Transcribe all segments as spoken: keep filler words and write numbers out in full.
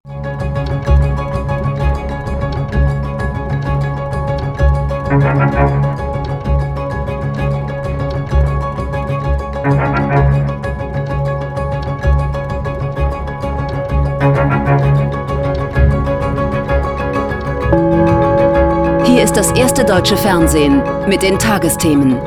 Hier ist das erste deutsche Fernsehen mit den Tagesthemen.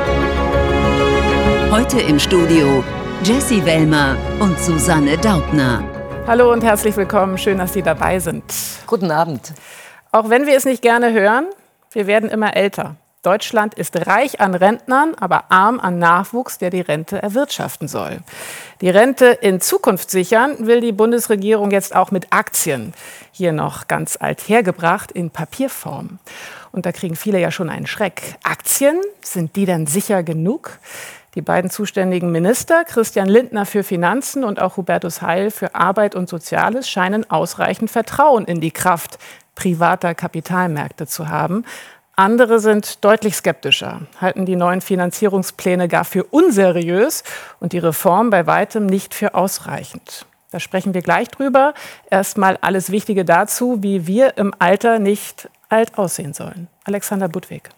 Heute im Studio Jessie Wellmer und Susanne Daubner. Hallo und herzlich willkommen. Schön, dass Sie dabei sind. Guten Abend. Auch wenn wir es nicht gerne hören, wir werden immer älter. Deutschland ist reich an Rentnern, aber arm an Nachwuchs, der die Rente erwirtschaften soll. Die Rente in Zukunft sichern will die Bundesregierung jetzt auch mit Aktien. Hier noch ganz althergebracht in Papierform. Und da kriegen viele ja schon einen Schreck. Aktien, sind die denn sicher genug? Die beiden zuständigen Minister, Christian Lindner für Finanzen und auch Hubertus Heil für Arbeit und Soziales, scheinen ausreichend Vertrauen in die Kraft privater Kapitalmärkte zu haben. Andere sind deutlich skeptischer, halten die neuen Finanzierungspläne gar für unseriös und die Reform bei weitem nicht für ausreichend. Da sprechen wir gleich drüber. Erstmal alles Wichtige dazu, wie wir im Alter nicht alt aussehen sollen. Alexander Budwig.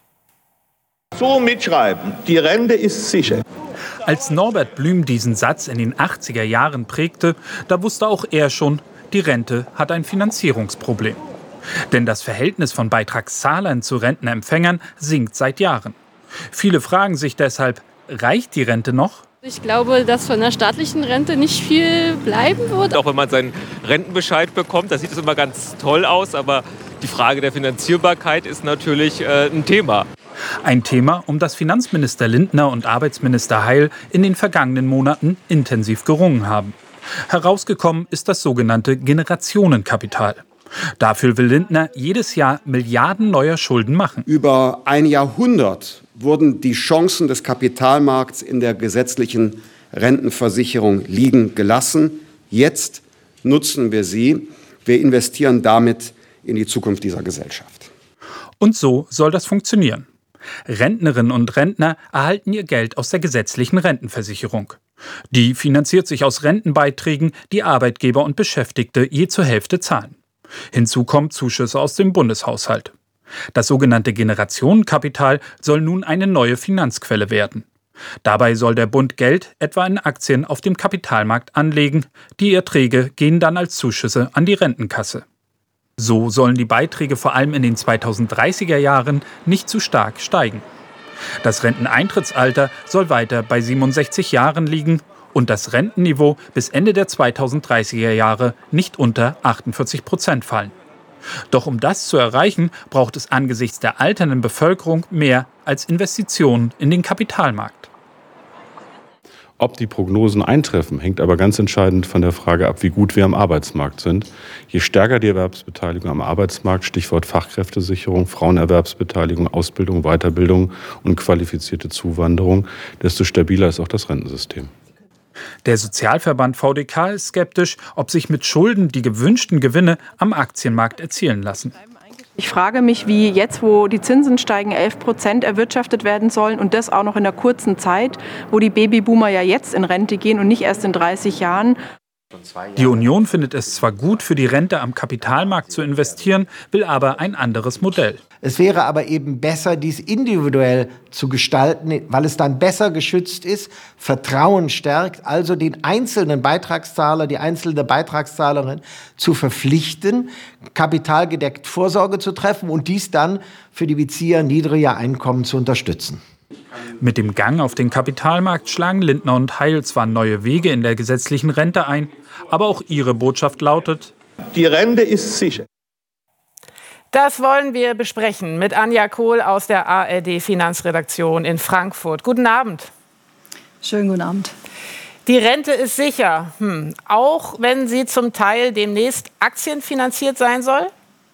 So mitschreiben, die Rente ist sicher. Als Norbert Blüm diesen Satz in den achtziger Jahren prägte, da wusste auch er schon, die Rente hat ein Finanzierungsproblem. Denn das Verhältnis von Beitragszahlern zu Rentenempfängern sinkt seit Jahren. Viele fragen sich deshalb, reicht die Rente noch? Ich glaube, dass von der staatlichen Rente nicht viel bleiben wird. Auch wenn man seinen Rentenbescheid bekommt, da sieht es immer ganz toll aus, aber die Frage der Finanzierbarkeit ist natürlich äh, ein Thema. Ein Thema, um das Finanzminister Lindner und Arbeitsminister Heil in den vergangenen Monaten intensiv gerungen haben. Herausgekommen ist das sogenannte Generationenkapital. Dafür will Lindner jedes Jahr Milliarden neuer Schulden machen. Über ein Jahrhundert wurden die Chancen des Kapitalmarkts in der gesetzlichen Rentenversicherung liegen gelassen. Jetzt nutzen wir sie. Wir investieren damit in die Zukunft dieser Gesellschaft. Und so soll das funktionieren. Rentnerinnen und Rentner erhalten ihr Geld aus der gesetzlichen Rentenversicherung. Die finanziert sich aus Rentenbeiträgen, die Arbeitgeber und Beschäftigte je zur Hälfte zahlen. Hinzu kommen Zuschüsse aus dem Bundeshaushalt. Das sogenannte Generationenkapital soll nun eine neue Finanzquelle werden. Dabei soll der Bund Geld etwa in Aktien auf dem Kapitalmarkt anlegen. Die Erträge gehen dann als Zuschüsse an die Rentenkasse. So sollen die Beiträge vor allem in den zweitausenddreißiger Jahren nicht zu stark steigen. Das Renteneintrittsalter soll weiter bei siebenundsechzig Jahren liegen und das Rentenniveau bis Ende der zweitausenddreißiger Jahre nicht unter achtundvierzig Prozent fallen. Doch um das zu erreichen, braucht es angesichts der alternden Bevölkerung mehr als Investitionen in den Kapitalmarkt. Ob die Prognosen eintreffen, hängt aber ganz entscheidend von der Frage ab, wie gut wir am Arbeitsmarkt sind. Je stärker die Erwerbsbeteiligung am Arbeitsmarkt, Stichwort Fachkräftesicherung, Frauenerwerbsbeteiligung, Ausbildung, Weiterbildung und qualifizierte Zuwanderung, desto stabiler ist auch das Rentensystem. Der Sozialverband V D K ist skeptisch, ob sich mit Schulden die gewünschten Gewinne am Aktienmarkt erzielen lassen. Ich frage mich, wie jetzt, wo die Zinsen steigen, elf Prozent erwirtschaftet werden sollen und das auch noch in der kurzen Zeit, wo die Babyboomer ja jetzt in Rente gehen und nicht erst in dreißig Jahren. Die Union findet es zwar gut, für die Rente am Kapitalmarkt zu investieren, will aber ein anderes Modell. Es wäre aber eben besser, dies individuell zu gestalten, weil es dann besser geschützt ist, Vertrauen stärkt, also den einzelnen Beitragszahler, die einzelne Beitragszahlerin zu verpflichten, kapitalgedeckt Vorsorge zu treffen und dies dann für die Bezieher niedriger Einkommen zu unterstützen. Mit dem Gang auf den Kapitalmarkt schlagen Lindner und Heil zwar neue Wege in der gesetzlichen Rente ein, aber auch ihre Botschaft lautet: Die Rente ist sicher. Das wollen wir besprechen mit Anja Kohl aus der A R D-Finanzredaktion in Frankfurt. Guten Abend. Schönen guten Abend. Die Rente ist sicher, hm. auch wenn sie zum Teil demnächst aktienfinanziert sein soll?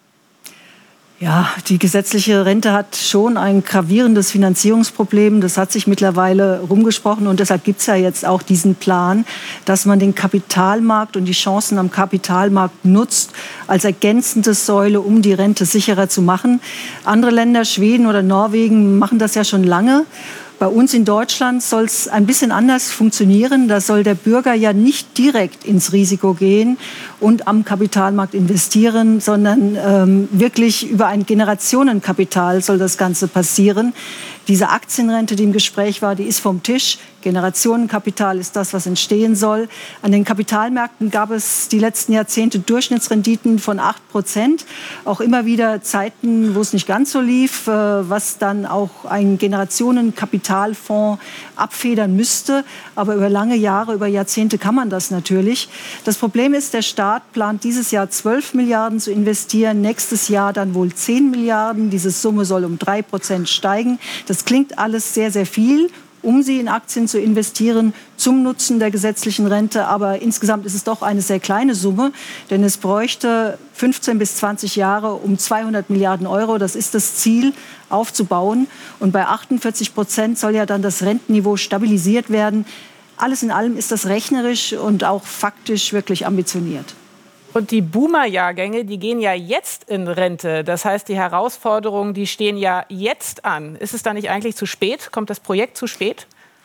Ja, die gesetzliche Rente hat schon ein gravierendes Finanzierungsproblem. Das hat sich mittlerweile rumgesprochen und deshalb gibt es ja jetzt auch diesen Plan, dass man den Kapitalmarkt und die Chancen am Kapitalmarkt nutzt als ergänzende Säule, um die Rente sicherer zu machen. Andere Länder, Schweden oder Norwegen, machen das ja schon lange. Bei uns in Deutschland soll es ein bisschen anders funktionieren. Da soll der Bürger ja nicht direkt ins Risiko gehen und am Kapitalmarkt investieren, sondern ähm, wirklich über ein Generationenkapital soll das Ganze passieren. Diese Aktienrente, die im Gespräch war, die ist vom Tisch. Generationenkapital ist das, was entstehen soll. An den Kapitalmärkten gab es die letzten Jahrzehnte Durchschnittsrenditen von acht Prozent. Auch immer wieder Zeiten, wo es nicht ganz so lief, was dann auch ein Generationenkapitalfonds abfedern müsste. Aber über lange Jahre, über Jahrzehnte kann man das natürlich. Das Problem ist, der Staat plant dieses Jahr zwölf Milliarden zu investieren, nächstes Jahr dann wohl zehn Milliarden. Diese Summe soll um drei Prozent steigen. Das klingt alles sehr, sehr viel, um sie in Aktien zu investieren, zum Nutzen der gesetzlichen Rente. Aber insgesamt ist es doch eine sehr kleine Summe, denn es bräuchte fünfzehn bis zwanzig Jahre, um zweihundert Milliarden Euro, das ist das Ziel, aufzubauen. Und bei achtundvierzig Prozent soll ja dann das Rentenniveau stabilisiert werden. Alles in allem ist das rechnerisch und auch faktisch wirklich ambitioniert. Und die Boomer-Jahrgänge, die gehen ja jetzt in Rente. Das heißt, die Herausforderungen, die stehen ja jetzt an. Ist es da nicht eigentlich zu spät? Kommt das Projekt zu spät?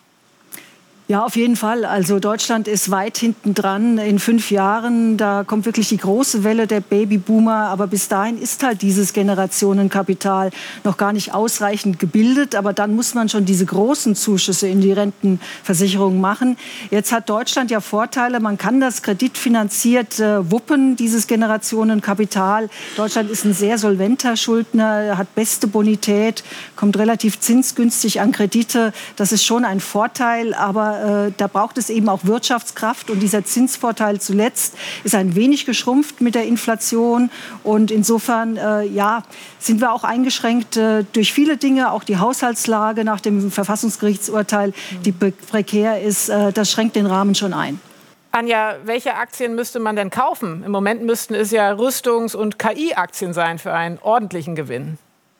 Ja, auf jeden Fall. Also Deutschland ist weit hinten dran. In fünf Jahren, da kommt wirklich die große Welle der Babyboomer. Aber bis dahin ist halt dieses Generationenkapital noch gar nicht ausreichend gebildet. Aber dann muss man schon diese großen Zuschüsse in die Rentenversicherung machen. Jetzt hat Deutschland ja Vorteile. Man kann das kreditfinanziert äh, wuppen, dieses Generationenkapital. Deutschland ist ein sehr solventer Schuldner, hat beste Bonität, kommt relativ zinsgünstig an Kredite. Das ist schon ein Vorteil. Aber da braucht es eben auch Wirtschaftskraft. Und dieser Zinsvorteil zuletzt ist ein wenig geschrumpft mit der Inflation. Und insofern äh, ja, sind wir auch eingeschränkt äh, durch viele Dinge. Auch die Haushaltslage nach dem Verfassungsgerichtsurteil, die prekär ist, äh, das schränkt den Rahmen schon ein. Anja, welche Aktien müsste man denn kaufen? Im Moment müssten es ja Rüstungs- und K I-Aktien sein für einen ordentlichen Gewinn.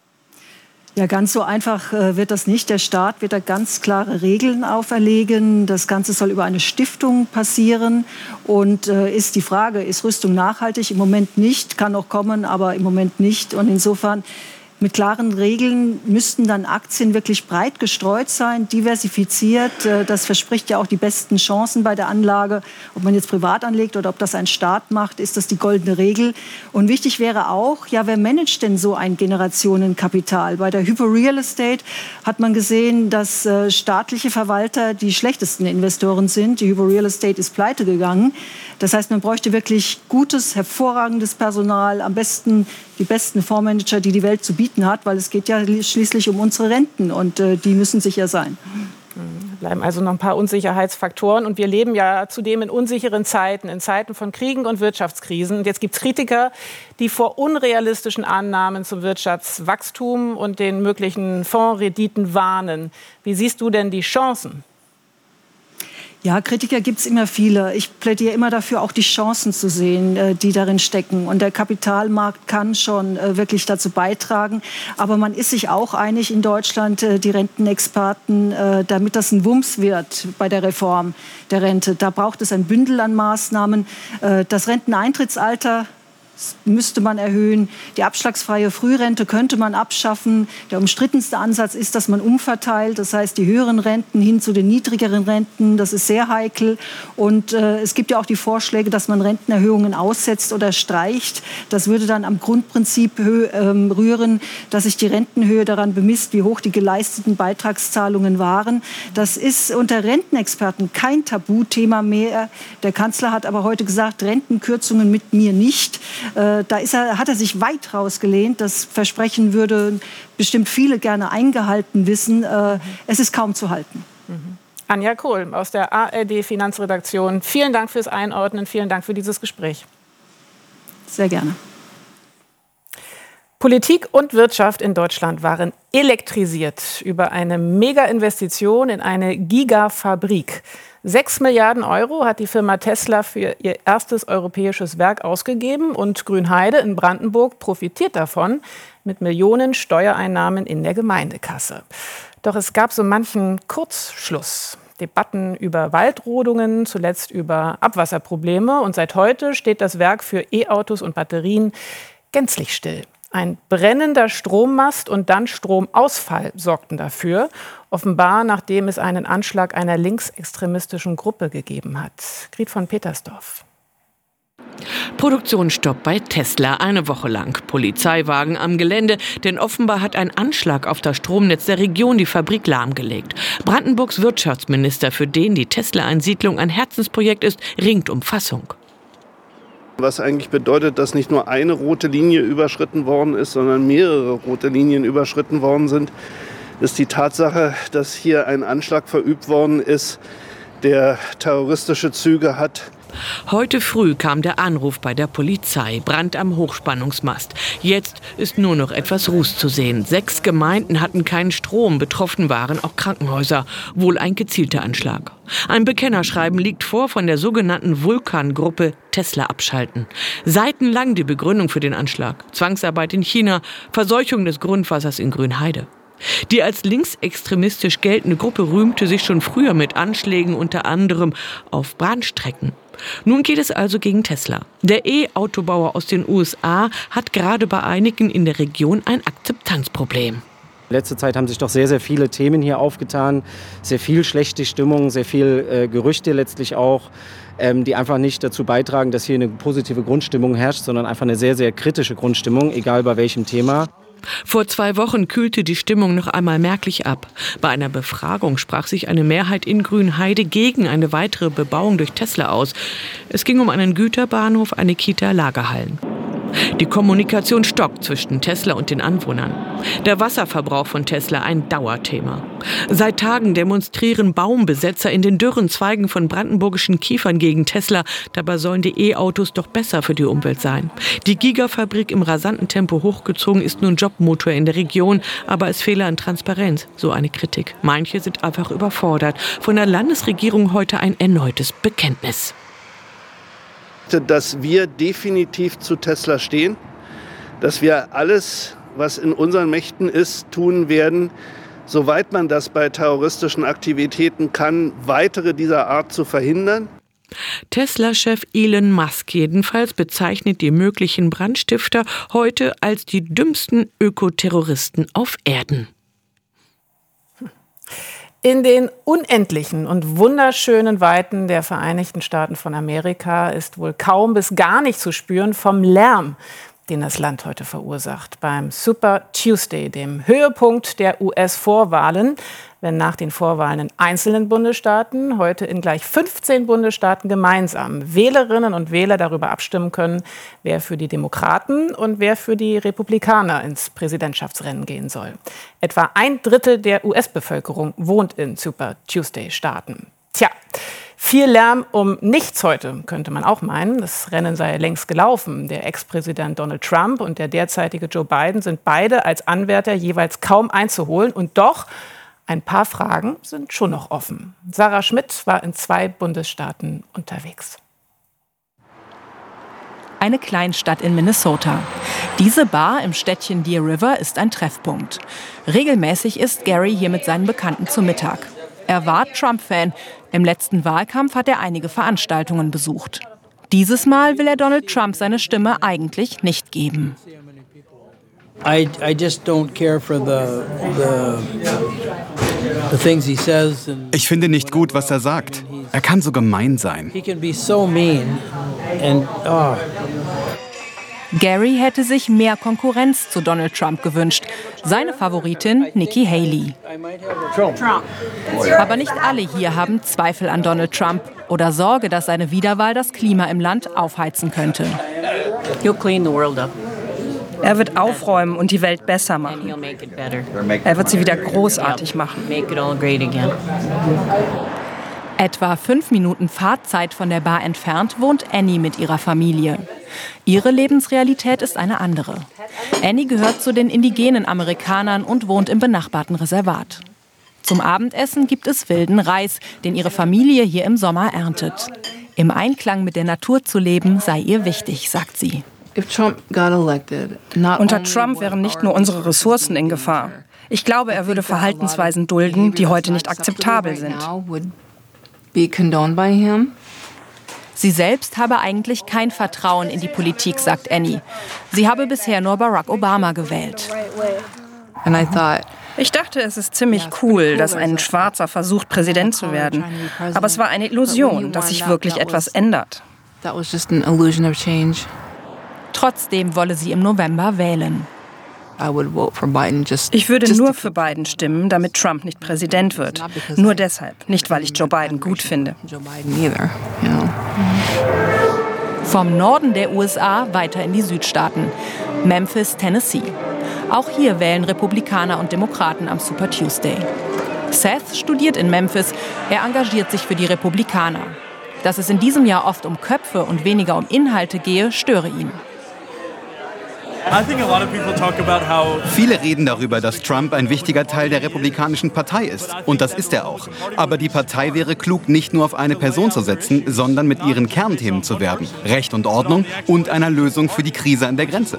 Ja, ganz so einfach äh, wird das nicht. Der Staat wird da ganz klare Regeln auferlegen. Das Ganze soll über eine Stiftung passieren. Und äh, ist die Frage, ist Rüstung nachhaltig? Im Moment nicht, kann noch kommen, aber im Moment nicht. Und insofern mit klaren Regeln müssten dann Aktien wirklich breit gestreut sein, diversifiziert. Das verspricht ja auch die besten Chancen bei der Anlage. Ob man jetzt privat anlegt oder ob das ein Staat macht, ist das die goldene Regel. Und wichtig wäre auch, ja, wer managt denn so ein Generationenkapital? Bei der Hypo Real Estate hat man gesehen, dass äh, staatliche Verwalter die schlechtesten Investoren sind. Die Hypo Real Estate ist pleite gegangen. Das heißt, man bräuchte wirklich gutes, hervorragendes Personal, am besten die besten Fondsmanager, die die Welt zu bieten hat, weil es geht ja schließlich um unsere Renten und äh, die müssen sicher sein. Bleiben also noch ein paar Unsicherheitsfaktoren. Und wir leben ja zudem in unsicheren Zeiten, in Zeiten von Kriegen und Wirtschaftskrisen. Und jetzt gibt es Kritiker, die vor unrealistischen Annahmen zum Wirtschaftswachstum und den möglichen Fondsrenditen warnen. Wie siehst du denn die Chancen? Ja, Kritiker gibt es immer viele. Ich plädiere immer dafür, auch die Chancen zu sehen, die darin stecken. Und der Kapitalmarkt kann schon wirklich dazu beitragen. Aber man ist sich auch einig in Deutschland, die Rentenexperten, damit das ein Wumms wird bei der Reform der Rente. Da braucht es ein Bündel an Maßnahmen. Das Renteneintrittsalter müsste man erhöhen. Die abschlagsfreie Frührente könnte man abschaffen. Der umstrittenste Ansatz ist, dass man umverteilt. Das heißt, die höheren Renten hin zu den niedrigeren Renten. Das ist sehr heikel. Und äh, es gibt ja auch die Vorschläge, dass man Rentenerhöhungen aussetzt oder streicht. Das würde dann am Grundprinzip hö- ähm, rühren, dass sich die Rentenhöhe daran bemisst, wie hoch die geleisteten Beitragszahlungen waren. Das ist unter Rentenexperten kein Tabuthema mehr. Der Kanzler hat aber heute gesagt, Rentenkürzungen mit mir nicht. Äh, da ist er, hat er sich weit rausgelehnt. Das Versprechen würde bestimmt viele gerne eingehalten wissen. Äh, es ist kaum zu halten. Mhm. Anja Kohl aus der A R D-Finanzredaktion. Vielen Dank fürs Einordnen. Vielen Dank für dieses Gespräch. Sehr gerne. Politik und Wirtschaft in Deutschland waren elektrisiert über eine Mega-Investition in eine Gigafabrik. Sechs Milliarden Euro hat die Firma Tesla für ihr erstes europäisches Werk ausgegeben und Grünheide in Brandenburg profitiert davon mit Millionen Steuereinnahmen in der Gemeindekasse. Doch es gab so manchen Kurzschluss. Debatten über Waldrodungen, zuletzt über Abwasserprobleme und seit heute steht das Werk für E-Autos und Batterien gänzlich still. Ein brennender Strommast und dann Stromausfall sorgten dafür. Offenbar, nachdem es einen Anschlag einer linksextremistischen Gruppe gegeben hat. Griet von Petersdorf. Produktionsstopp bei Tesla eine Woche lang. Polizeiwagen am Gelände, denn offenbar hat ein Anschlag auf das Stromnetz der Region die Fabrik lahmgelegt. Brandenburgs Wirtschaftsminister, für den die Tesla-Einsiedlung ein Herzensprojekt ist, ringt um Fassung. Was eigentlich bedeutet, dass nicht nur eine rote Linie überschritten worden ist, sondern mehrere rote Linien überschritten worden sind, ist die Tatsache, dass hier ein Anschlag verübt worden ist, der terroristische Züge hat. Heute früh kam der Anruf bei der Polizei. Brand am Hochspannungsmast. Jetzt ist nur noch etwas Ruß zu sehen. Sechs Gemeinden hatten keinen Strom. Betroffen waren auch Krankenhäuser. Wohl ein gezielter Anschlag. Ein Bekennerschreiben liegt vor von der sogenannten Vulkan-Gruppe Tesla abschalten. Seitenlang die Begründung für den Anschlag. Zwangsarbeit in China, Verseuchung des Grundwassers in Grünheide. Die als linksextremistisch geltende Gruppe rühmte sich schon früher mit Anschlägen unter anderem auf Bahnstrecken. Nun geht es also gegen Tesla. Der E-Autobauer aus den U S A hat gerade bei einigen in der Region ein Akzeptanzproblem. In letzter Zeit haben sich doch sehr, sehr viele Themen hier aufgetan. Sehr viel schlechte Stimmung, sehr viel äh, Gerüchte letztlich auch, ähm, die einfach nicht dazu beitragen, dass hier eine positive Grundstimmung herrscht, sondern einfach eine sehr, sehr kritische Grundstimmung, egal bei welchem Thema. Vor zwei Wochen kühlte die Stimmung noch einmal merklich ab. Bei einer Befragung sprach sich eine Mehrheit in Grünheide gegen eine weitere Bebauung durch Tesla aus. Es ging um einen Güterbahnhof, eine Kita, Lagerhallen. Die Kommunikation stockt zwischen Tesla und den Anwohnern. Der Wasserverbrauch von Tesla ein Dauerthema. Seit Tagen demonstrieren Baumbesetzer in den dürren Zweigen von brandenburgischen Kiefern gegen Tesla. Dabei sollen die E-Autos doch besser für die Umwelt sein. Die Gigafabrik im rasanten Tempo hochgezogen ist nun Jobmotor in der Region, aber es fehle an Transparenz, so eine Kritik. Manche sind einfach überfordert. Von der Landesregierung heute ein erneutes Bekenntnis. Dass wir definitiv zu Tesla stehen, dass wir alles, was in unseren Mächten ist, tun werden, soweit man das bei terroristischen Aktivitäten kann, weitere dieser Art zu verhindern. Tesla-Chef Elon Musk jedenfalls bezeichnet die möglichen Brandstifter heute als die dümmsten Ökoterroristen auf Erden. In den unendlichen und wunderschönen Weiten der Vereinigten Staaten von Amerika ist wohl kaum bis gar nicht zu spüren vom Lärm, den das Land heute verursacht. Beim Super Tuesday, dem Höhepunkt der U S-Vorwahlen, wenn nach den Vorwahlen in einzelnen Bundesstaaten heute in gleich fünfzehn Bundesstaaten gemeinsam Wählerinnen und Wähler darüber abstimmen können, wer für die Demokraten und wer für die Republikaner ins Präsidentschaftsrennen gehen soll. Etwa ein Drittel der U S-Bevölkerung wohnt in Super Tuesday-Staaten. Tja, viel Lärm um nichts heute, könnte man auch meinen. Das Rennen sei längst gelaufen. Der Ex-Präsident Donald Trump und der derzeitige Joe Biden sind beide als Anwärter jeweils kaum einzuholen. Und doch, ein paar Fragen sind schon noch offen. Sarah Schmidt war in zwei Bundesstaaten unterwegs. Eine Kleinstadt in Minnesota. Diese Bar im Städtchen Deer River ist ein Treffpunkt. Regelmäßig isst Gary hier mit seinen Bekannten zu Mittag. Er war Trump-Fan. Im letzten Wahlkampf hat er einige Veranstaltungen besucht. Dieses Mal will er Donald Trump seine Stimme eigentlich nicht geben. I, I just don't care for the, the, the things he says. Ich finde nicht gut, was er sagt. Er kann so gemein sein. He can be so mean and oh. Gary hätte sich mehr Konkurrenz zu Donald Trump gewünscht. Seine Favoritin Nikki Haley. Aber nicht alle hier haben Zweifel an Donald Trump oder Sorge, dass seine Wiederwahl das Klima im Land aufheizen könnte. Er wird aufräumen und die Welt besser machen. Er wird sie wieder großartig machen. Etwa fünf Minuten Fahrzeit von der Bar entfernt wohnt Annie mit ihrer Familie. Ihre Lebensrealität ist eine andere. Annie gehört zu den indigenen Amerikanern und wohnt im benachbarten Reservat. Zum Abendessen gibt es wilden Reis, den ihre Familie hier im Sommer erntet. Im Einklang mit der Natur zu leben sei ihr wichtig, sagt sie. Unter Trump wären nicht nur unsere Ressourcen in Gefahr. Ich glaube, er würde Verhaltensweisen dulden, die heute nicht akzeptabel sind. Sie selbst habe eigentlich kein Vertrauen in die Politik, sagt Annie. Sie habe bisher nur Barack Obama gewählt. Ich dachte, es ist ziemlich cool, dass ein Schwarzer versucht, Präsident zu werden. Aber es war eine Illusion, dass sich wirklich etwas ändert. Trotzdem wolle sie im November wählen. Ich würde nur für Biden stimmen, damit Trump nicht Präsident wird. Nur deshalb, nicht weil ich Joe Biden gut finde. Vom Norden der U S A weiter in die Südstaaten. Memphis, Tennessee. Auch hier wählen Republikaner und Demokraten am Super Tuesday. Seth studiert in Memphis. Er engagiert sich für die Republikaner. Dass es in diesem Jahr oft um Köpfe und weniger um Inhalte gehe, störe ihn. Viele reden darüber, dass Trump ein wichtiger Teil der Republikanischen Partei ist. Und das ist er auch. Aber die Partei wäre klug, nicht nur auf eine Person zu setzen, sondern mit ihren Kernthemen zu werben. Recht und Ordnung und einer Lösung für die Krise an der Grenze.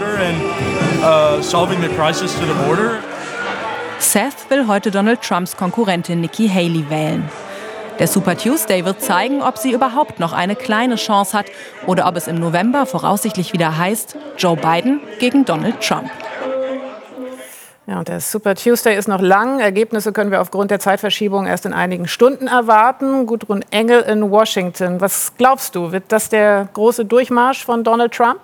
Seth will heute Donald Trumps Konkurrentin Nikki Haley wählen. Der Super Tuesday wird zeigen, ob sie überhaupt noch eine kleine Chance hat oder ob es im November voraussichtlich wieder heißt, Joe Biden gegen Donald Trump. Ja, und der Super Tuesday ist noch lang. Ergebnisse können wir aufgrund der Zeitverschiebung erst in einigen Stunden erwarten. Gudrun Engel in Washington. Was glaubst du, wird das der große Durchmarsch von Donald Trump?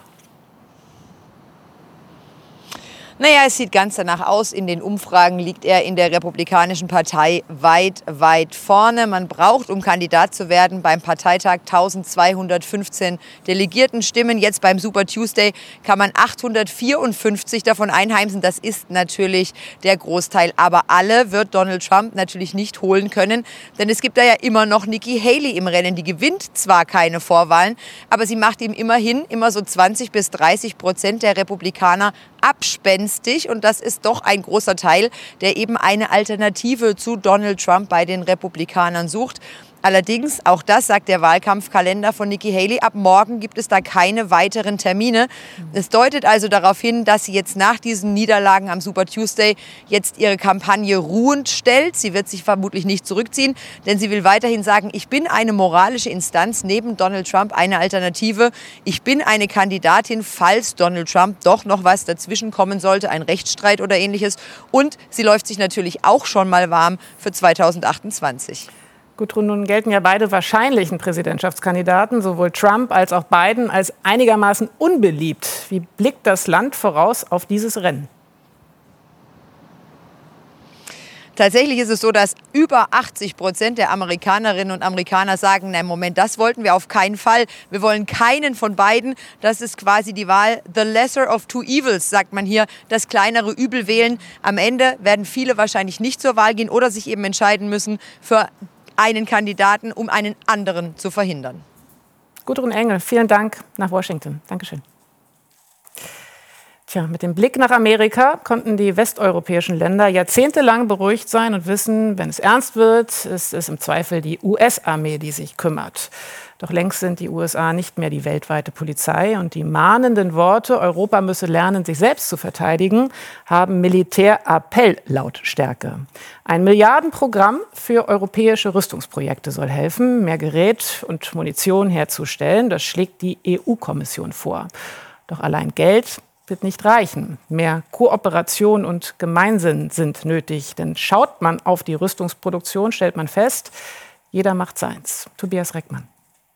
Naja, es sieht ganz danach aus. In den Umfragen liegt er in der Republikanischen Partei weit, weit vorne. Man braucht, um Kandidat zu werden, beim Parteitag eintausendzweihundertfünfzehn Delegiertenstimmen. Jetzt beim Super Tuesday kann man achthundertvierundfünfzig davon einheimsen. Das ist natürlich der Großteil. Aber alle wird Donald Trump natürlich nicht holen können. Denn es gibt da ja immer noch Nikki Haley im Rennen. Die gewinnt zwar keine Vorwahlen, aber sie macht ihm immerhin immer so zwanzig bis dreißig Prozent der Republikaner abspenstig. Und das ist doch ein großer Teil, der eben eine Alternative zu Donald Trump bei den Republikanern sucht. Allerdings, auch das sagt der Wahlkampfkalender von Nikki Haley, ab morgen gibt es da keine weiteren Termine. Es deutet also darauf hin, dass sie jetzt nach diesen Niederlagen am Super Tuesday jetzt ihre Kampagne ruhend stellt. Sie wird sich vermutlich nicht zurückziehen, denn sie will weiterhin sagen, ich bin eine moralische Instanz neben Donald Trump, eine Alternative. Ich bin eine Kandidatin, falls Donald Trump doch noch was dazwischen kommen sollte, ein Rechtsstreit oder ähnliches. Und sie läuft sich natürlich auch schon mal warm für zweitausendachtundzwanzig. Gudrun, nun gelten ja beide wahrscheinlichen Präsidentschaftskandidaten, sowohl Trump als auch Biden, als einigermaßen unbeliebt. Wie blickt das Land voraus auf dieses Rennen? Tatsächlich ist es so, dass über achtzig Prozent der Amerikanerinnen und Amerikaner sagen, nein, Moment, das wollten wir auf keinen Fall. Wir wollen keinen von beiden. Das ist quasi die Wahl, the lesser of two evils, sagt man hier, das kleinere Übel wählen. Am Ende werden viele wahrscheinlich nicht zur Wahl gehen oder sich eben entscheiden müssen für einen Kandidaten, um einen anderen zu verhindern. Gudrun Engel, vielen Dank nach Washington. Dankeschön. Tja, mit dem Blick nach Amerika konnten die westeuropäischen Länder jahrzehntelang beruhigt sein und wissen, wenn es ernst wird, ist es im Zweifel die U S-Armee, die sich kümmert. Doch längst sind die U S A nicht mehr die weltweite Polizei und die mahnenden Worte, Europa müsse lernen, sich selbst zu verteidigen, haben Militärappell-Lautstärke. Ein Milliardenprogramm für europäische Rüstungsprojekte soll helfen, mehr Gerät und Munition herzustellen. Das schlägt die E U-Kommission vor. Doch allein Geld wird nicht reichen. Mehr Kooperation und Gemeinsinn sind nötig. Denn schaut man auf die Rüstungsproduktion, stellt man fest, jeder macht seins. Tobias Reckmann.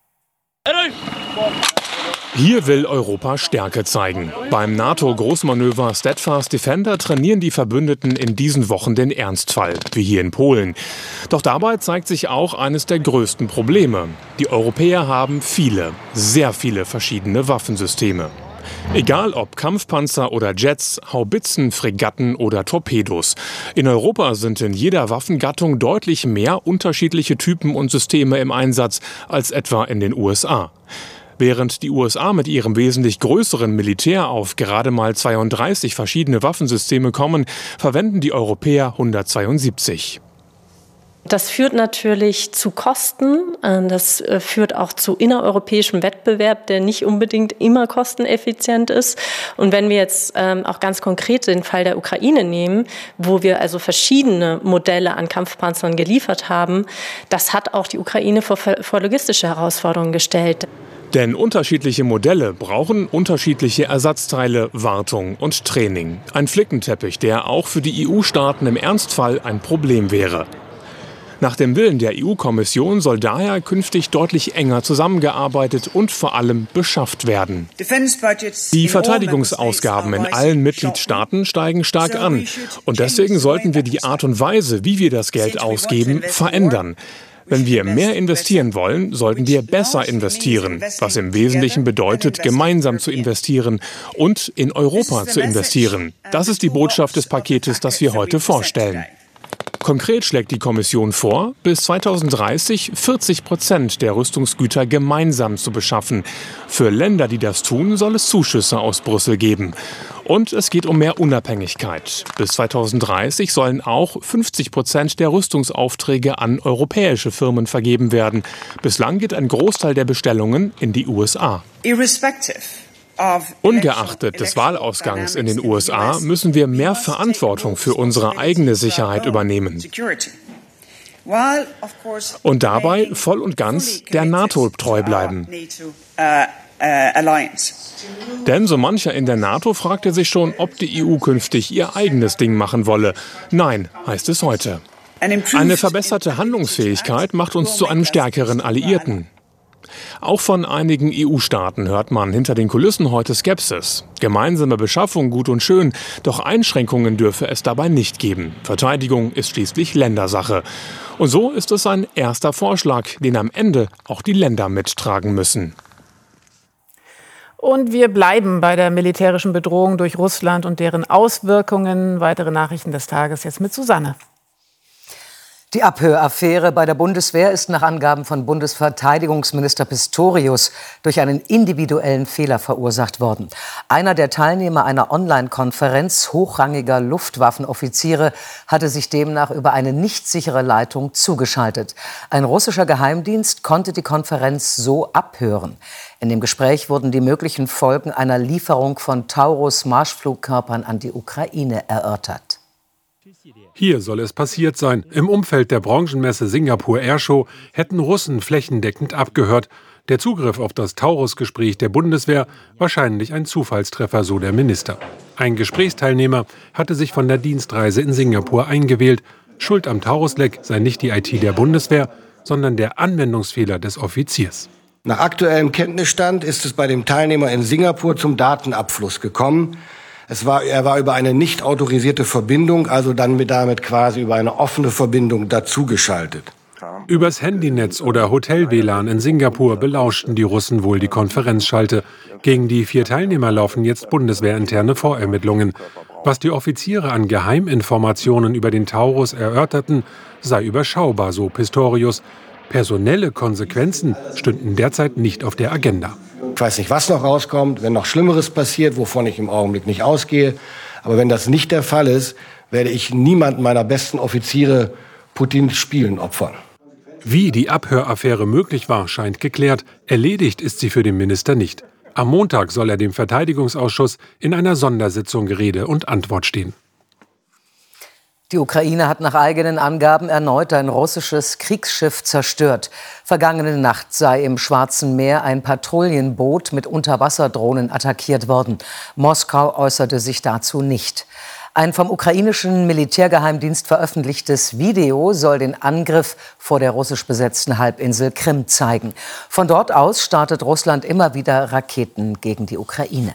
Hier will Europa Stärke zeigen. Beim NATO-Großmanöver Steadfast Defender trainieren die Verbündeten in diesen Wochen den Ernstfall, wie hier in Polen. Doch dabei zeigt sich auch eines der größten Probleme. Die Europäer haben viele, sehr viele verschiedene Waffensysteme. Egal ob Kampfpanzer oder Jets, Haubitzen, Fregatten oder Torpedos. In Europa sind in jeder Waffengattung deutlich mehr unterschiedliche Typen und Systeme im Einsatz als etwa in den U S A. Während die U S A mit ihrem wesentlich größeren Militär auf gerade mal zweiunddreißig verschiedene Waffensysteme kommen, verwenden die Europäer hundertzweiundsiebzig. Das führt natürlich zu Kosten. Das führt auch zu innereuropäischem Wettbewerb, der nicht unbedingt immer kosteneffizient ist. Und wenn wir jetzt auch ganz konkret den Fall der Ukraine nehmen, wo wir also verschiedene Modelle an Kampfpanzern geliefert haben, das hat auch die Ukraine vor, vor logistische Herausforderungen gestellt. Denn unterschiedliche Modelle brauchen unterschiedliche Ersatzteile, Wartung und Training. Ein Flickenteppich, der auch für die E U-Staaten im Ernstfall ein Problem wäre. Nach dem Willen der E U-Kommission soll daher künftig deutlich enger zusammengearbeitet und vor allem beschafft werden. Die Verteidigungsausgaben in allen Mitgliedstaaten steigen stark an. Und deswegen sollten wir die Art und Weise, wie wir das Geld ausgeben, verändern. Wenn wir mehr investieren wollen, sollten wir besser investieren, was im Wesentlichen bedeutet, gemeinsam zu investieren und in Europa zu investieren. Das ist die Botschaft des Paketes, das wir heute vorstellen. Konkret schlägt die Kommission vor, bis zweitausenddreißig vierzig Prozent der Rüstungsgüter gemeinsam zu beschaffen. Für Länder, die das tun, soll es Zuschüsse aus Brüssel geben. Und es geht um mehr Unabhängigkeit. Bis zweitausenddreißig sollen auch fünfzig Prozent der Rüstungsaufträge an europäische Firmen vergeben werden. Bislang geht ein Großteil der Bestellungen in die U S A. Ungeachtet des Wahlausgangs in den U S A müssen wir mehr Verantwortung für unsere eigene Sicherheit übernehmen. Und dabei voll und ganz der NATO treu bleiben. Denn so mancher in der NATO fragte sich schon, ob die E U künftig ihr eigenes Ding machen wolle. Nein, heißt es heute. Eine verbesserte Handlungsfähigkeit macht uns zu einem stärkeren Alliierten. Auch von einigen E U-Staaten hört man hinter den Kulissen heute Skepsis. Gemeinsame Beschaffung gut und schön, doch Einschränkungen dürfe es dabei nicht geben. Verteidigung ist schließlich Ländersache. Und so ist es ein erster Vorschlag, den am Ende auch die Länder mittragen müssen. Und wir bleiben bei der militärischen Bedrohung durch Russland und deren Auswirkungen. Weitere Nachrichten des Tages jetzt mit Susanne. Die Abhöraffäre bei der Bundeswehr ist nach Angaben von Bundesverteidigungsminister Pistorius durch einen individuellen Fehler verursacht worden. Einer der Teilnehmer einer Online-Konferenz hochrangiger Luftwaffenoffiziere hatte sich demnach über eine nicht sichere Leitung zugeschaltet. Ein russischer Geheimdienst konnte die Konferenz so abhören. In dem Gespräch wurden die möglichen Folgen einer Lieferung von Taurus-Marschflugkörpern an die Ukraine erörtert. Hier soll es passiert sein. Im Umfeld der Branchenmesse Singapur Airshow hätten Russen flächendeckend abgehört. Der Zugriff auf das Taurus-Gespräch der Bundeswehr wahrscheinlich ein Zufallstreffer, so der Minister. Ein Gesprächsteilnehmer hatte sich von der Dienstreise in Singapur eingewählt. Schuld am Taurus-Leck sei nicht die I T der Bundeswehr, sondern der Anwendungsfehler des Offiziers. Nach aktuellem Kenntnisstand ist es bei dem Teilnehmer in Singapur zum Datenabfluss gekommen. Es war, er war über eine nicht autorisierte Verbindung, also dann mit, damit quasi über eine offene Verbindung dazugeschaltet. Übers Handynetz oder Hotel-W L A N in Singapur belauschten die Russen wohl die Konferenzschalte. Gegen die vier Teilnehmer laufen jetzt bundeswehrinterne Vorermittlungen. Was die Offiziere an Geheiminformationen über den Taurus erörterten, sei überschaubar, so Pistorius. Personelle Konsequenzen stünden derzeit nicht auf der Agenda. Ich weiß nicht, was noch rauskommt, wenn noch Schlimmeres passiert, wovon ich im Augenblick nicht ausgehe. Aber wenn das nicht der Fall ist, werde ich niemanden meiner besten Offiziere Putins Spielen opfern. Wie die Abhöraffäre möglich war, scheint geklärt. Erledigt ist sie für den Minister nicht. Am Montag soll er dem Verteidigungsausschuss in einer Sondersitzung Rede und Antwort stehen. Die Ukraine hat nach eigenen Angaben erneut ein russisches Kriegsschiff zerstört. Vergangene Nacht sei im Schwarzen Meer ein Patrouillenboot mit Unterwasserdrohnen attackiert worden. Moskau äußerte sich dazu nicht. Ein vom ukrainischen Militärgeheimdienst veröffentlichtes Video soll den Angriff vor der russisch besetzten Halbinsel Krim zeigen. Von dort aus startet Russland immer wieder Raketen gegen die Ukraine.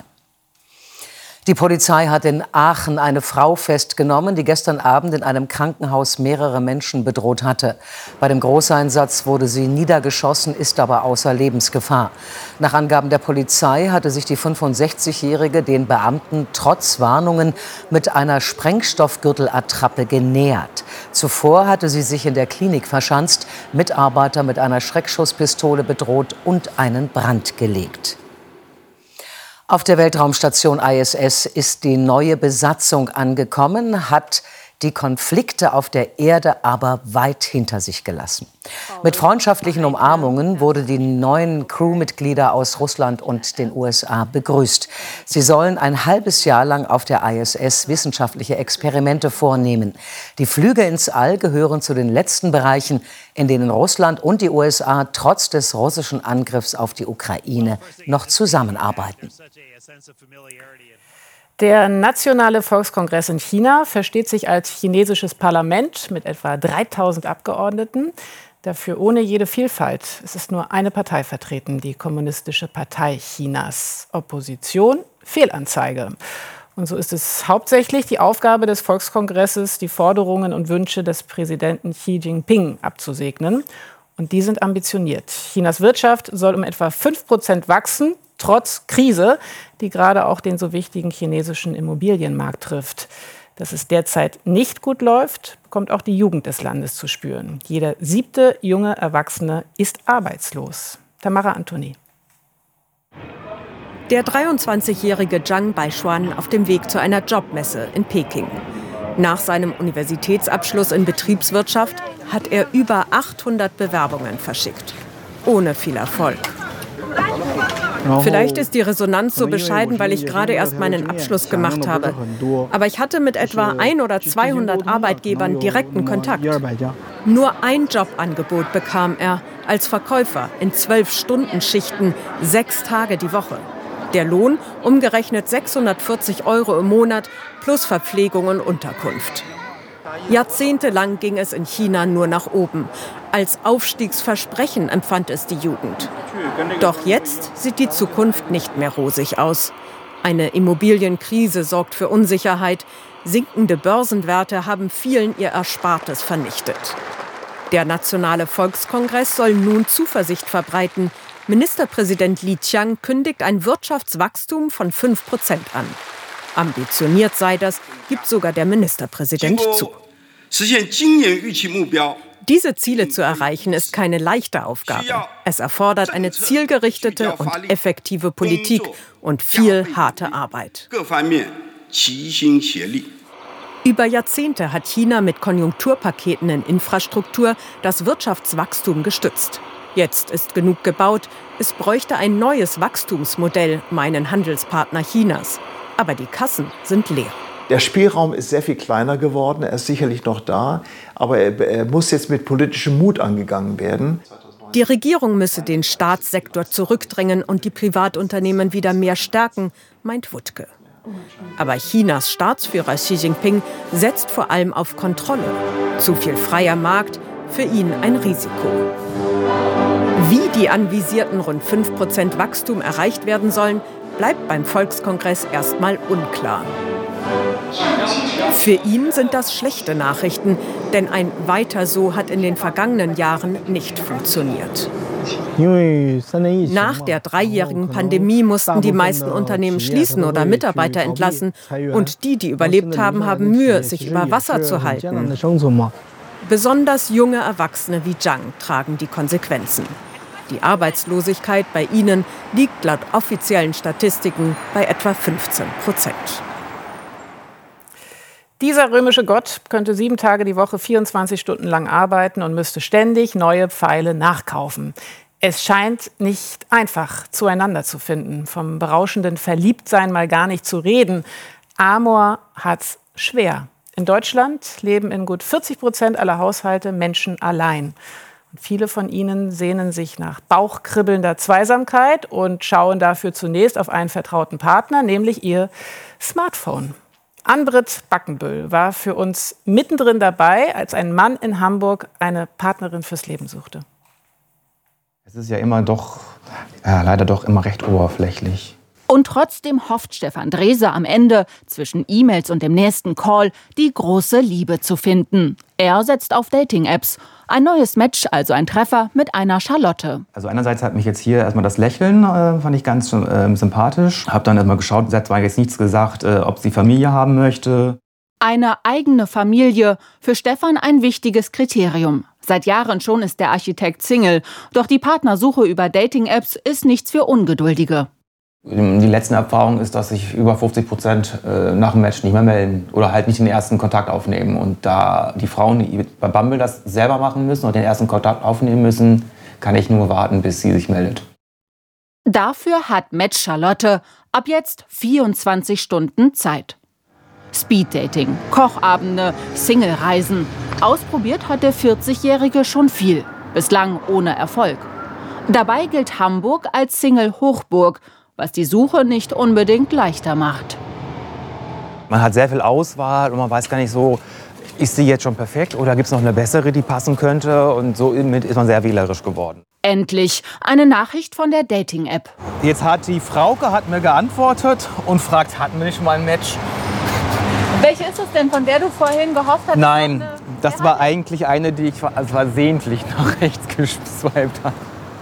Die Polizei hat in Aachen eine Frau festgenommen, die gestern Abend in einem Krankenhaus mehrere Menschen bedroht hatte. Bei dem Großeinsatz wurde sie niedergeschossen, ist aber außer Lebensgefahr. Nach Angaben der Polizei hatte sich die fünfundsechzigjährige den Beamten trotz Warnungen mit einer Sprengstoffgürtelattrappe genähert. Zuvor hatte sie sich in der Klinik verschanzt, Mitarbeiter mit einer Schreckschusspistole bedroht und einen Brand gelegt. Auf der Weltraumstation I S S ist die neue Besatzung angekommen, hat die Konflikte auf der Erde aber weit hinter sich gelassen. Mit freundschaftlichen Umarmungen wurde die neuen Crewmitglieder aus Russland und den U S A begrüßt. Sie sollen ein halbes Jahr lang auf der I S S wissenschaftliche Experimente vornehmen. Die Flüge ins All gehören zu den letzten Bereichen, in denen Russland und die U S A trotz des russischen Angriffs auf die Ukraine noch zusammenarbeiten. Der Nationale Volkskongress in China versteht sich als chinesisches Parlament mit etwa dreitausend Abgeordneten, dafür ohne jede Vielfalt. Es ist nur eine Partei vertreten, die Kommunistische Partei Chinas. Opposition, Fehlanzeige. Und so ist es hauptsächlich die Aufgabe des Volkskongresses, die Forderungen und Wünsche des Präsidenten Xi Jinping abzusegnen. Und die sind ambitioniert. Chinas Wirtschaft soll um etwa fünf Prozent wachsen, trotz Krise, die gerade auch den so wichtigen chinesischen Immobilienmarkt trifft. Dass es derzeit nicht gut läuft, bekommt auch die Jugend des Landes zu spüren. Jeder siebte junge Erwachsene ist arbeitslos. Tamara Antoni. Der dreiundzwanzigjährige Zhang Baishuan auf dem Weg zu einer Jobmesse in Peking. Nach seinem Universitätsabschluss in Betriebswirtschaft hat er über achthundert Bewerbungen verschickt. Ohne viel Erfolg. Vielleicht ist die Resonanz so bescheiden, weil ich gerade erst meinen Abschluss gemacht habe. Aber ich hatte mit etwa ein oder zweihundert Arbeitgebern direkten Kontakt. Nur ein Jobangebot bekam er als Verkäufer in zwölf-Stunden-Schichten, sechs Tage die Woche. Der Lohn umgerechnet sechshundertvierzig Euro im Monat plus Verpflegung und Unterkunft. Jahrzehntelang ging es in China nur nach oben. Als Aufstiegsversprechen empfand es die Jugend. Doch jetzt sieht die Zukunft nicht mehr rosig aus. Eine Immobilienkrise sorgt für Unsicherheit. Sinkende Börsenwerte haben vielen ihr Erspartes vernichtet. Der Nationale Volkskongress soll nun Zuversicht verbreiten. Ministerpräsident Li Qiang kündigt ein Wirtschaftswachstum von fünf Prozent an. Ambitioniert sei das, gibt sogar der Ministerpräsident zu. Diese Ziele zu erreichen, ist keine leichte Aufgabe. Es erfordert eine zielgerichtete und effektive Politik und viel harte Arbeit. Über Jahrzehnte hat China mit Konjunkturpaketen in Infrastruktur das Wirtschaftswachstum gestützt. Jetzt ist genug gebaut. Es bräuchte ein neues Wachstumsmodell, meinen Handelspartner Chinas. Aber die Kassen sind leer. Der Spielraum ist sehr viel kleiner geworden. Er ist sicherlich noch da. Aber er, er muss jetzt mit politischem Mut angegangen werden. Die Regierung müsse den Staatssektor zurückdrängen und die Privatunternehmen wieder mehr stärken, meint Wuttke. Aber Chinas Staatsführer Xi Jinping setzt vor allem auf Kontrolle. Zu viel freier Markt, für ihn ein Risiko. Wie die anvisierten rund fünf Prozent Wachstum erreicht werden sollen, bleibt beim Volkskongress erstmal unklar. Für ihn sind das schlechte Nachrichten, denn ein Weiter so hat in den vergangenen Jahren nicht funktioniert. Nach der dreijährigen Pandemie mussten die meisten Unternehmen schließen oder Mitarbeiter entlassen. Und die, die überlebt haben, haben Mühe, sich über Wasser zu halten. Besonders junge Erwachsene wie Zhang tragen die Konsequenzen. Die Arbeitslosigkeit bei ihnen liegt laut offiziellen Statistiken bei etwa fünfzehn Prozent. Dieser römische Gott könnte sieben Tage die Woche vierundzwanzig Stunden lang arbeiten und müsste ständig neue Pfeile nachkaufen. Es scheint nicht einfach, zueinander zu finden. Vom berauschenden Verliebtsein mal gar nicht zu reden. Amor hat's schwer. In Deutschland leben in gut vierzig Prozent aller Haushalte Menschen allein. Und viele von ihnen sehnen sich nach bauchkribbelnder Zweisamkeit und schauen dafür zunächst auf einen vertrauten Partner, nämlich ihr Smartphone. Ann-Britt Backenbüll war für uns mittendrin dabei, als ein Mann in Hamburg eine Partnerin fürs Leben suchte. Es ist ja immer doch, äh, leider doch immer recht oberflächlich. Und trotzdem hofft Stefan Drese am Ende, zwischen E-Mails und dem nächsten Call, die große Liebe zu finden. Er setzt auf Dating-Apps. Ein neues Match, also ein Treffer mit einer Charlotte. Also einerseits hat mich jetzt hier erstmal das Lächeln, äh, fand ich ganz äh, sympathisch. Hab dann erstmal geschaut, sie hat zwar jetzt nichts gesagt, äh, ob sie Familie haben möchte. Eine eigene Familie, für Stefan ein wichtiges Kriterium. Seit Jahren schon ist der Architekt Single. Doch die Partnersuche über Dating-Apps ist nichts für Ungeduldige. Die letzte Erfahrung ist, dass sich über fünfzig Prozent nach dem Match nicht mehr melden oder halt nicht den ersten Kontakt aufnehmen. Und da die Frauen, die bei Bumble das selber machen müssen und den ersten Kontakt aufnehmen müssen, kann ich nur warten, bis sie sich meldet. Dafür hat Match Charlotte ab jetzt vierundzwanzig Stunden Zeit. Speeddating, Kochabende, Single-Reisen. Ausprobiert hat der vierzigjährige schon viel, bislang ohne Erfolg. Dabei gilt Hamburg als Single-Hochburg, was die Suche nicht unbedingt leichter macht. Man hat sehr viel Auswahl und man weiß gar nicht so, ist sie jetzt schon perfekt oder gibt es noch eine bessere, die passen könnte? Und so ist man sehr wählerisch geworden. Endlich eine Nachricht von der Dating-App. Jetzt hat die Frauke hat mir geantwortet und fragt, hatten wir nicht schon mal ein Match? Welche ist es denn, von der du vorhin gehofft hast? Nein, das war eigentlich eine, die ich versehentlich nach rechts geswiped habe.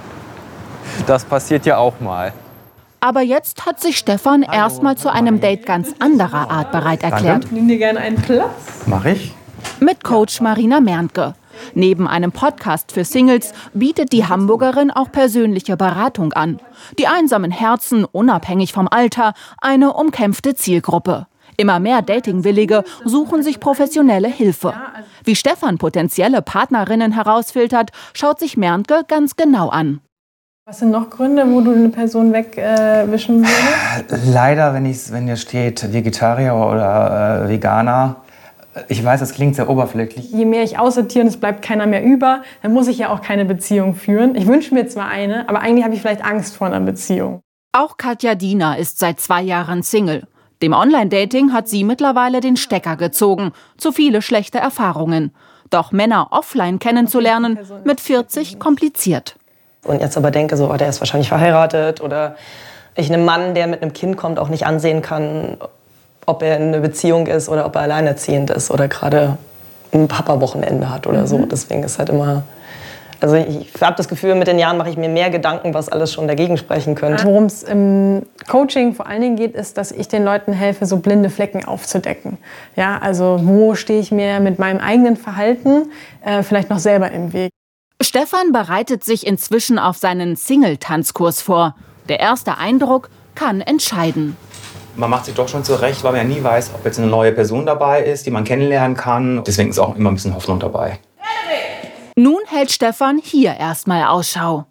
Das passiert ja auch mal. Aber jetzt hat sich Stefan erstmal zu einem Date ganz anderer Art bereit erklärt. Nimm dir gerne einen Platz. Mach ich. Mit Coach Marina Merntke. Neben einem Podcast für Singles bietet die Hamburgerin auch persönliche Beratung an. Die einsamen Herzen, unabhängig vom Alter, eine umkämpfte Zielgruppe. Immer mehr Datingwillige suchen sich professionelle Hilfe. Wie Stefan potenzielle Partnerinnen herausfiltert, schaut sich Merntke ganz genau an. Was sind noch Gründe, wo du eine Person wegwischen äh, würdest? Leider, wenn, wenn hier steht Vegetarier oder äh, Veganer. Ich weiß, das klingt sehr oberflächlich. Je mehr ich aussortiere und es bleibt keiner mehr über, dann muss ich ja auch keine Beziehung führen. Ich wünsche mir zwar eine, aber eigentlich habe ich vielleicht Angst vor einer Beziehung. Auch Katja Diener ist seit zwei Jahren Single. Dem Online-Dating hat sie mittlerweile den Stecker gezogen. Zu viele schlechte Erfahrungen. Doch Männer offline kennenzulernen, mit vierzig kompliziert. Und jetzt aber denke, so, oh, der ist wahrscheinlich verheiratet oder ich einem Mann, der mit einem Kind kommt, auch nicht ansehen kann, ob er in einer Beziehung ist oder ob er alleinerziehend ist oder gerade ein Papa-Wochenende hat oder so. Deswegen ist halt immer, also ich habe das Gefühl, mit den Jahren mache ich mir mehr Gedanken, was alles schon dagegen sprechen könnte. Worum es im Coaching vor allen Dingen geht, ist, dass ich den Leuten helfe, so blinde Flecken aufzudecken. Ja, also wo stehe ich mir mit meinem eigenen Verhalten äh, vielleicht noch selber im Weg. Stefan bereitet sich inzwischen auf seinen Single-Tanzkurs vor. Der erste Eindruck kann entscheiden. Man macht sich doch schon zurecht, weil man ja nie weiß, ob jetzt eine neue Person dabei ist, die man kennenlernen kann. Deswegen ist auch immer ein bisschen Hoffnung dabei. Nun hält Stefan hier erstmal Ausschau.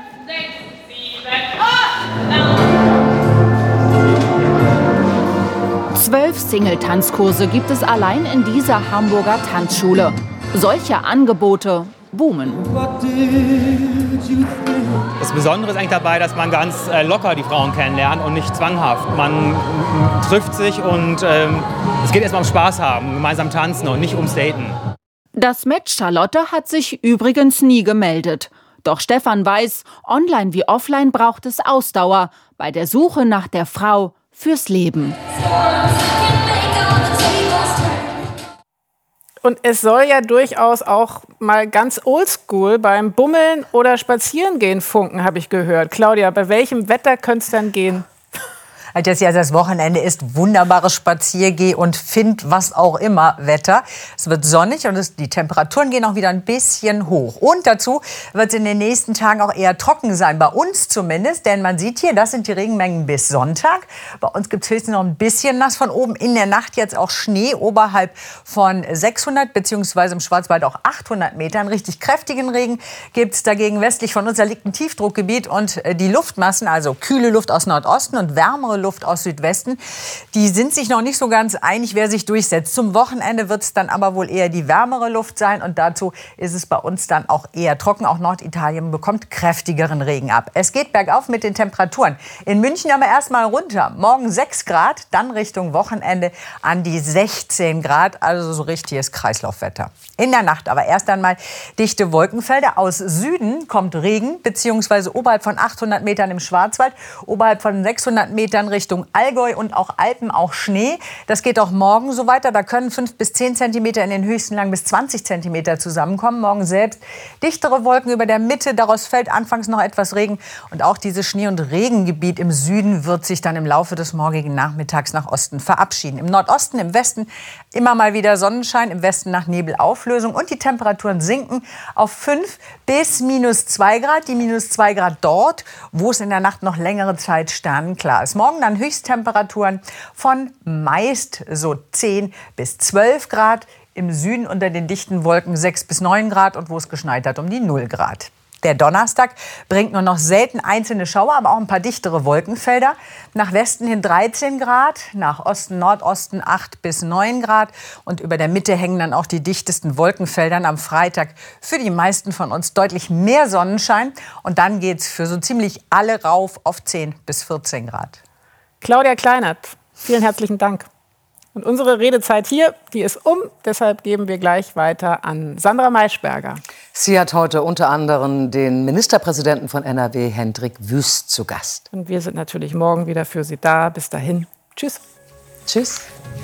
Zwölf Single-Tanzkurse gibt es allein in dieser Hamburger Tanzschule. Solche Angebote boomen. Das Besondere ist eigentlich dabei, dass man ganz äh, locker die Frauen kennenlernt und nicht zwanghaft. Man äh, trifft sich und ähm, es geht erstmal um Spaß haben, gemeinsam tanzen und nicht ums Daten. Das Match Charlotte hat sich übrigens nie gemeldet. Doch Stefan weiß, online wie offline braucht es Ausdauer bei der Suche nach der Frau fürs Leben. Und es soll ja durchaus auch mal ganz oldschool beim Bummeln oder Spazierengehen funken, habe ich gehört. Claudia, bei welchem Wetter könnte es denn gehen? Das ja das Wochenende ist wunderbares Spaziergeh- und Find was auch immer Wetter. Es wird sonnig und es, die Temperaturen gehen auch wieder ein bisschen hoch. Und dazu wird es in den nächsten Tagen auch eher trocken sein, bei uns zumindest. Denn man sieht hier, das sind die Regenmengen bis Sonntag. Bei uns gibt es höchstens noch ein bisschen nass von oben. In der Nacht jetzt auch Schnee oberhalb von sechshundert beziehungsweise im Schwarzwald auch achthundert Metern. Richtig kräftigen Regen gibt es dagegen westlich von uns. Da liegt ein Tiefdruckgebiet und die Luftmassen, also kühle Luft aus Nordosten und wärmere Luft aus Südwesten, die sind sich noch nicht so ganz einig, wer sich durchsetzt. Zum Wochenende wird es dann aber wohl eher die wärmere Luft sein und dazu ist es bei uns dann auch eher trocken. Auch Norditalien bekommt kräftigeren Regen ab. Es geht bergauf mit den Temperaturen. In München aber erstmal runter. Morgen sechs Grad, dann Richtung Wochenende an die sechzehn Grad, also so richtiges Kreislaufwetter. In der Nacht aber erst einmal dichte Wolkenfelder. Aus Süden kommt Regen, beziehungsweise oberhalb von achthundert Metern im Schwarzwald, oberhalb von sechshundert Metern Richtung Allgäu und auch Alpen auch Schnee. Das geht auch morgen so weiter. Da können fünf bis zehn Zentimeter, in den höchsten Lagen bis zwanzig Zentimeter zusammenkommen. Morgen selbst dichtere Wolken über der Mitte. Daraus fällt anfangs noch etwas Regen. Und auch dieses Schnee- und Regengebiet im Süden wird sich dann im Laufe des morgigen Nachmittags nach Osten verabschieden. Im Nordosten, im Westen immer mal wieder Sonnenschein, im Westen nach Nebelauflösung. Und die Temperaturen sinken auf fünf bis minus zwei Grad. Die minus zwei Grad dort, wo es in der Nacht noch längere Zeit sternenklar ist. Morgen dann Höchsttemperaturen von meist so zehn bis zwölf Grad. Im Süden unter den dichten Wolken sechs bis neun Grad und wo es geschneit hat, um die null Grad. Der Donnerstag bringt nur noch selten einzelne Schauer, aber auch ein paar dichtere Wolkenfelder. Nach Westen hin dreizehn Grad, nach Osten, Nordosten acht bis neun Grad. Und über der Mitte hängen dann auch die dichtesten Wolkenfelder. Am Freitag für die meisten von uns deutlich mehr Sonnenschein. Und dann geht's für so ziemlich alle rauf auf zehn bis vierzehn Grad. Claudia Kleinert, vielen herzlichen Dank. Und unsere Redezeit hier, die ist um. Deshalb geben wir gleich weiter an Sandra Maischberger. Sie hat heute unter anderem den Ministerpräsidenten von N R W, Hendrik Wüst, zu Gast. Und wir sind natürlich morgen wieder für Sie da. Bis dahin. Tschüss. Tschüss.